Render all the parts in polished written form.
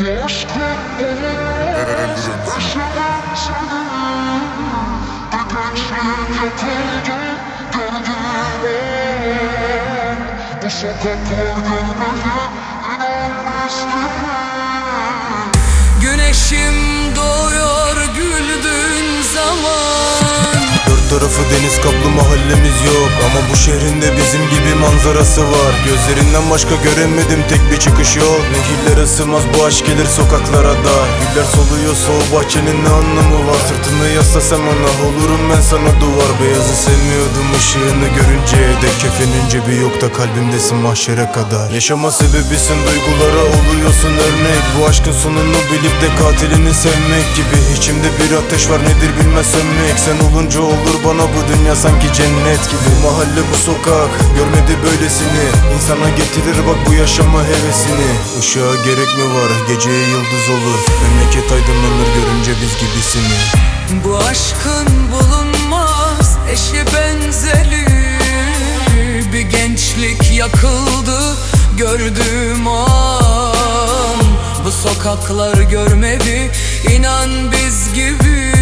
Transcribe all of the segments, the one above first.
Güneşim doğuyor güldüğün zaman. Dört tarafı deniz kaplı mahallemiz yok, ama bu şehrin de bizim gibi manzarası var. Gözlerinden başka göremedim tek bir çıkış yol. Nehirlere sığmaz bu aşk gelir sokaklara da. Güller soluyorsa o bahçenin ne anlamı var? Sırtını yaslasam ona olurum ben sana duvar. Beyazı sevmiyordum ışığını görünce de. Kefenin cebi yok da kalbimdesin mahşere kadar. Yaşama sebebisin, duygulara oluyorsun örnek. Bu aşkın sonunu bilip de katilini sevmek gibi. İçimde bir ateş var, nedir bilmez sönmek. Sen olunca olur bana bu dünya sanki cennet gibi. Bu mahalle, bu sokak görmedi böylesini. İnsana getirir bak bu yaşama hevesini. Işığa gerek mi var, geceye yıldız olur. Memleket aydınlanır görünce biz gibisini. Bu aşkın bulunmaz eşi benzeri. Bir gençlik yakıldı gördüğüm an. Bu sokaklar görmedi inan biz gibi.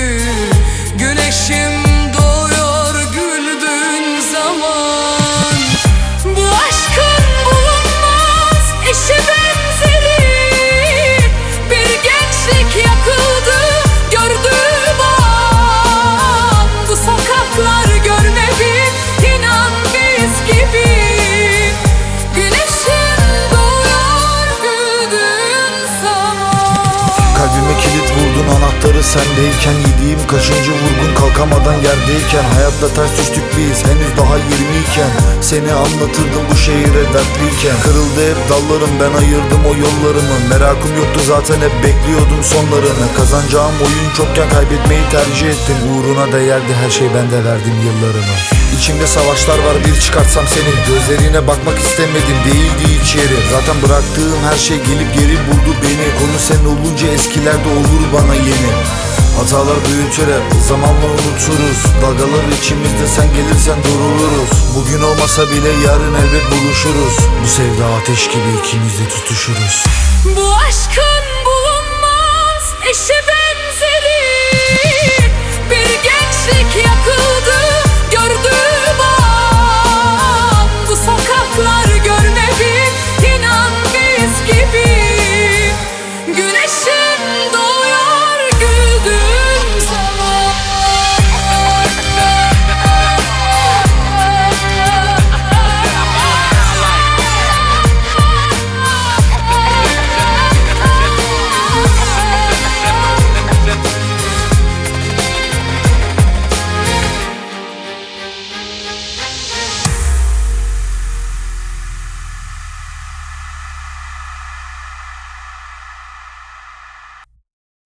Güneşim doğuyor güldüğün zaman. Bu aşkın bulunmaz eşi benzeri. Bir gençlik yakıldı gördüğüm an. Bu sokaklar görmedi inan biz gibi. Güneşim doğuyor güldüğün zaman. Kalbime kilit vurdun anahtarı sendeyken. Yediğim kaşıncı vurgun kalkamadan yerdeyken. Hayatta ters düştük biz henüz daha 20'yken. Seni anlatırdım bu şehire dertliyken. Kırıldı hep dallarım, ben ayırdım o yollarımı. Merakım yoktu zaten, hep bekliyordum sonlarını. Kazanacağım oyun çokken kaybetmeyi tercih ettim. Uğruna değerdi her şey, ben de verdim yıllarımı. İçimde savaşlar var, bir çıkartsam seni. Gözlerine bakmak istemedim, değildi hiç yeri. Zaten bıraktığım her şey gelip geri buldu beni. Konu sen olunca eskilerde olur bana yeni. Hatalar büyütür hep, zamanla unuturuz. Dalgalar içimizde, sen gelirsen duruluruz. Bugün olmasa bile yarın elbet buluşuruz. Bu sevda ateş gibi ikimiz de tutuşuruz. Bu aşkın bulunmaz eşi